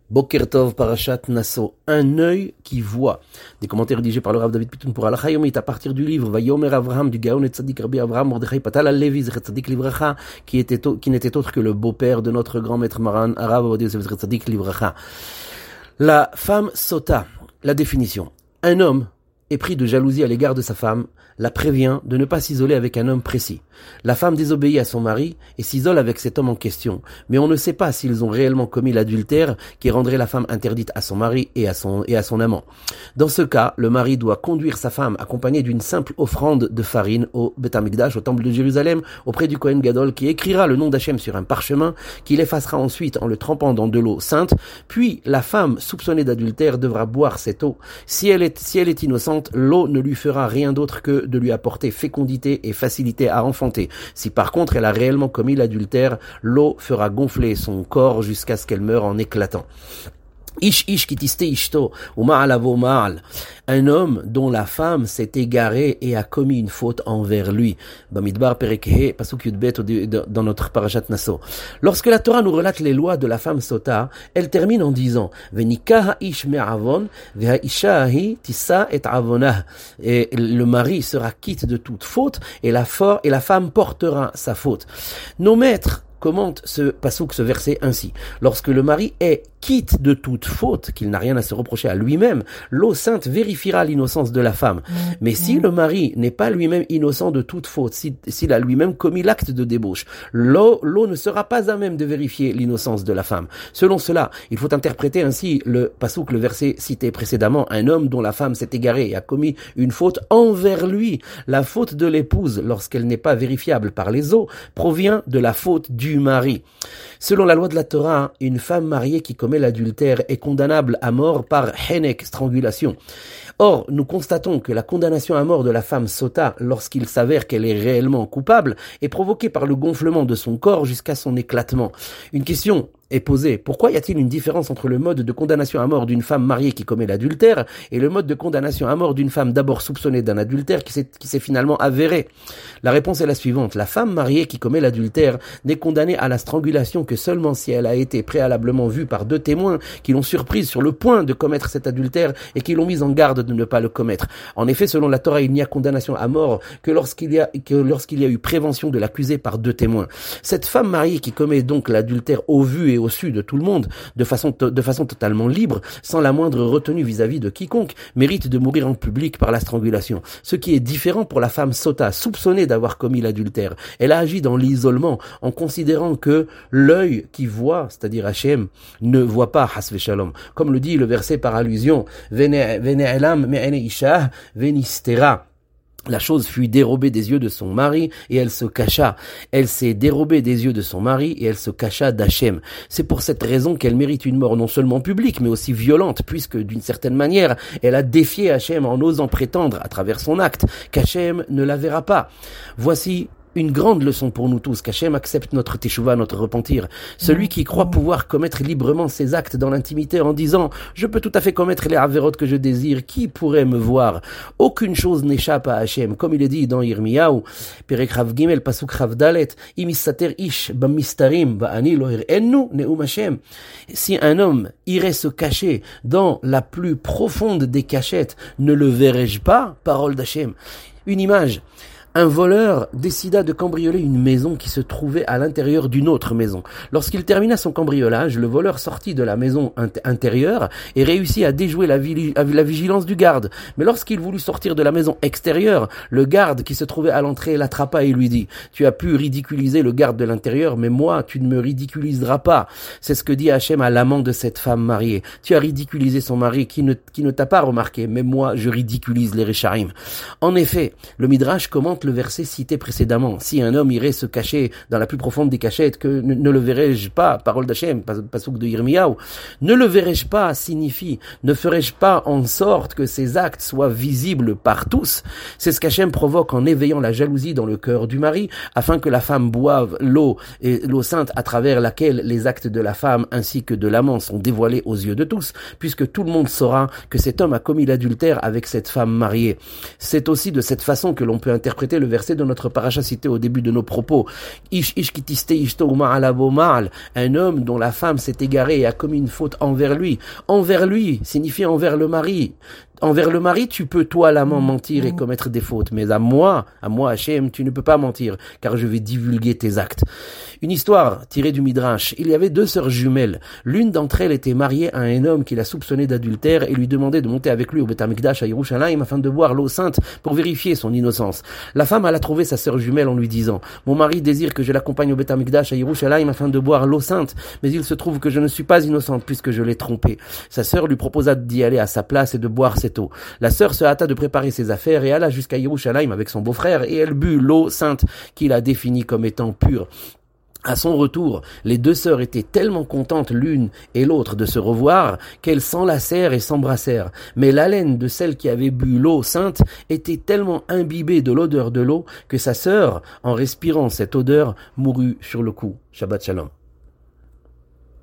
Boker Tov, Parashat Naso, un œil qui voit. Des commentaires rédigés par le Rav David Pitoun pour Halacha Yomit à partir du livre Vayomer Avraham du Gaon et Tzadik Rabbi Avraham Mordechai Patal Alevi Zechet Tzadik Livracha, qui n'était autre que le beau-père de notre grand maître Maran Arav Ovadia Yosef Zechet Tzadik Livracha. La femme sota, la définition. Un homme est pris de jalousie à l'égard de sa femme, la prévient de ne pas s'isoler avec un homme précis. La femme désobéit à son mari et s'isole avec cet homme en question, mais on ne sait pas s'ils ont réellement commis l'adultère qui rendrait la femme interdite à son mari et à son amant. Dans ce cas, le mari doit conduire sa femme accompagnée d'une simple offrande de farine au Beth Amikdash, au temple de Jérusalem, auprès du Kohen Gadol, qui écrira le nom d'Hachem sur un parchemin, qu'il effacera ensuite en le trempant dans de l'eau sainte, puis la femme soupçonnée d'adultère devra boire cette eau. Si elle est innocente, l'eau ne lui fera rien d'autre que de lui apporter fécondité et facilité à enfanter. Si par contre elle a réellement commis l'adultère, l'eau fera gonfler son corps jusqu'à ce qu'elle meure en éclatant. Ish ki tiste ishto, ou ma'alavo ma'al. Un homme dont la femme s'est égarée et a commis une faute envers lui. Bamidbar Perekhe, Pasuk Yudbet dans notre Parashat Naso. Lorsque la Torah nous relate les lois de la femme sota, elle termine en disant Venika ha'ish me'avon, ve'ha'isha ahi tissa et avonah. Et le mari sera quitte de toute faute, et la femme portera sa faute. Nos maîtres commentent ce pasuk, ce verset ainsi. Lorsque le mari est quitte de toute faute, qu'il n'a rien à se reprocher à lui-même, l'eau sainte vérifiera l'innocence de la femme. Mais si le mari n'est pas lui-même innocent de toute faute, s'il a lui-même commis l'acte de débauche, l'eau ne sera pas à même de vérifier l'innocence de la femme. Selon cela, il faut interpréter ainsi le pasuk, le verset cité précédemment, un homme dont la femme s'est égarée et a commis une faute envers lui. La faute de l'épouse, lorsqu'elle n'est pas vérifiable par les eaux, provient de la faute du mari. Selon la loi de la Torah, une femme mariée qui commet l'adultère est condamnable à mort par henek, strangulation. Or, nous constatons que la condamnation à mort de la femme sota, lorsqu'il s'avère qu'elle est réellement coupable, est provoquée par le gonflement de son corps jusqu'à son éclatement. Une question est posée. Pourquoi y a-t-il une différence entre le mode de condamnation à mort d'une femme mariée qui commet l'adultère et le mode de condamnation à mort d'une femme d'abord soupçonnée d'un adultère qui s'est finalement avéré? La réponse est la suivante. La femme mariée qui commet l'adultère n'est condamnée à la strangulation que seulement si elle a été préalablement vue par deux témoins qui l'ont surprise sur le point de commettre cet adultère et qui l'ont mise en garde de ne pas le commettre. En effet, selon la Torah, il n'y a condamnation à mort que lorsqu'il y a eu prévention de l'accusé par deux témoins. Cette femme mariée qui commet donc l'adultère au vu et au su de tout le monde, de façon totalement libre, sans la moindre retenue vis-à-vis de quiconque, mérite de mourir en public par la strangulation. Ce qui est différent pour la femme sota, soupçonnée d'avoir commis l'adultère. Elle a agi dans l'isolement, en considérant que l'œil qui voit, c'est-à-dire Hachem, ne voit pas Hasve Shalom. Comme le dit le verset par allusion, Vene'elam me'ene isha venistera. La chose fut dérobée des yeux de son mari et elle se cacha. Elle s'est dérobée des yeux de son mari et elle se cacha d'Hachem. C'est pour cette raison qu'elle mérite une mort non seulement publique mais aussi violente, puisque d'une certaine manière, elle a défié Hachem en osant prétendre à travers son acte qu'Hachem ne la verra pas. Voici une grande leçon pour nous tous, qu'Hachem accepte notre teshuva, notre repentir. Celui qui croit pouvoir commettre librement ses actes dans l'intimité en disant « Je peux tout à fait commettre les avérotes que je désire, qui pourrait me voir ?» Aucune chose n'échappe à Hachem. Comme il est dit dans Yirmiyahu, Perek Rav Gimel, Pasuk Rav Dalet, « Imisater ish bamistarim va'ani lo hir'ennu ne'um Hachem » Si un homme irait se cacher dans la plus profonde des cachettes, ne le verrais-je pas? Parole d'Hachem. Une image. Un voleur décida de cambrioler une maison qui se trouvait à l'intérieur d'une autre maison. Lorsqu'il termina son cambriolage, le voleur sortit de la maison intérieure et réussit à déjouer la vigilance du garde. Mais lorsqu'il voulut sortir de la maison extérieure, le garde qui se trouvait à l'entrée l'attrapa et lui dit « Tu as pu ridiculiser le garde de l'intérieur, mais moi, tu ne me ridiculiseras pas. » C'est ce que dit Hachem à l'amant de cette femme mariée. Tu as ridiculisé son mari qui ne t'a pas remarqué, mais moi, je ridiculise les Récharim. En effet, le Midrash commente le verset cité précédemment. Si un homme irait se cacher dans la plus profonde des cachettes, que ne le verrais-je pas, parole d'Hachem, pasuk de Yirmiyahu, ne le verrais-je pas signifie, ne ferais-je pas en sorte que ses actes soient visibles par tous. C'est ce qu'Hachem provoque en éveillant la jalousie dans le cœur du mari, afin que la femme boive l'eau sainte à travers laquelle les actes de la femme ainsi que de l'amant sont dévoilés aux yeux de tous, puisque tout le monde saura que cet homme a commis l'adultère avec cette femme mariée. C'est aussi de cette façon que l'on peut interpréter répéter le verset de notre paracha cité au début de nos propos. Ish ish kitiste ishto ma'alabo ma'al. Un homme dont la femme s'est égarée et a commis une faute envers lui. Envers lui signifie envers le mari. Envers le mari, tu peux, toi, l'amant, mentir et commettre des fautes. Mais à moi, Hachem, tu ne peux pas mentir, car je vais divulguer tes actes. Une histoire tirée du Midrash. Il y avait 2 sœurs jumelles. L'une d'entre elles était mariée à un homme qui la soupçonnait d'adultère et lui demandait de monter avec lui au Beth Amikdash à Yerushalayim afin de boire l'eau sainte pour vérifier son innocence. La femme alla trouver sa sœur jumelle en lui disant « Mon mari désire que je l'accompagne au Beth Amikdash à Yerushalayim afin de boire l'eau sainte, mais il se trouve que je ne suis pas innocente puisque je l'ai trompé. » Sa sœur lui proposa d'y aller à sa place et de boire cette eau. La sœur se hâta de préparer ses affaires et alla jusqu'à Yerushalayim avec son beau-frère et elle but l'eau sainte qu'il a définie comme étant pure. À son retour, les 2 sœurs étaient tellement contentes l'une et l'autre de se revoir qu'elles s'enlacèrent et s'embrassèrent. Mais l'haleine de celle qui avait bu l'eau sainte était tellement imbibée de l'odeur de l'eau que sa sœur, en respirant cette odeur, mourut sur le coup. Shabbat Shalom.